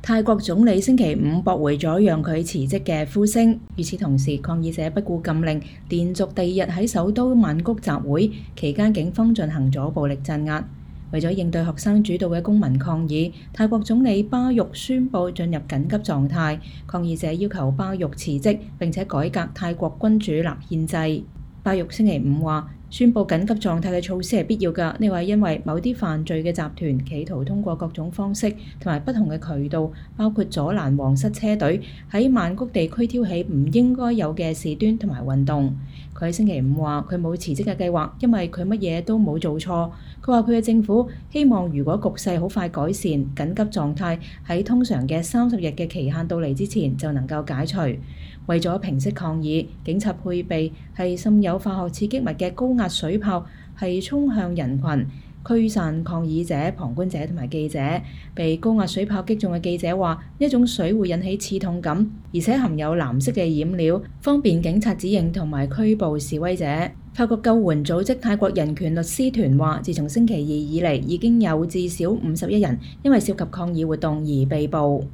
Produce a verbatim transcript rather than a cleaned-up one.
泰國總理星期五駁回咗讓佢辭職嘅呼聲。與此同時，抗議者不顧禁令，連續第二日喺首都曼谷集會，期間警方進行咗暴力鎮壓。為咗應對學生主導嘅公民抗議，泰國總理巴育宣布進入緊急狀態。抗議者要求巴育辭職，並且改革泰國君主立憲制。巴育星期五話，宣布緊急狀態嘅措施係必要㗎，呢個係因為某啲犯罪嘅集團企圖通過各種方式同埋不同嘅渠道，包括阻攔皇室車隊喺曼谷地區挑起唔應該有嘅事端同埋運動。佢喺星期五話佢冇辭職嘅計劃，因為佢乜嘢都冇做錯。佢話佢嘅政府希望如果局勢好快改善，緊急狀態喺通常嘅三十日嘅期限到嚟之前就能夠解除。為咗平息抗議，警察配備係滲有化學刺激物嘅高壓水炮，係衝向人群，驅散抗議者、旁觀者同埋記者。被高壓水炮擊中嘅記者話：呢一種水會引起刺痛感，而且含有藍色嘅染料，方便警察指認同埋拘捕示威者。法國救援組織泰國人權律師團話，自從星期二以嚟，已經有至少五十一人因為涉及抗議活動而被捕。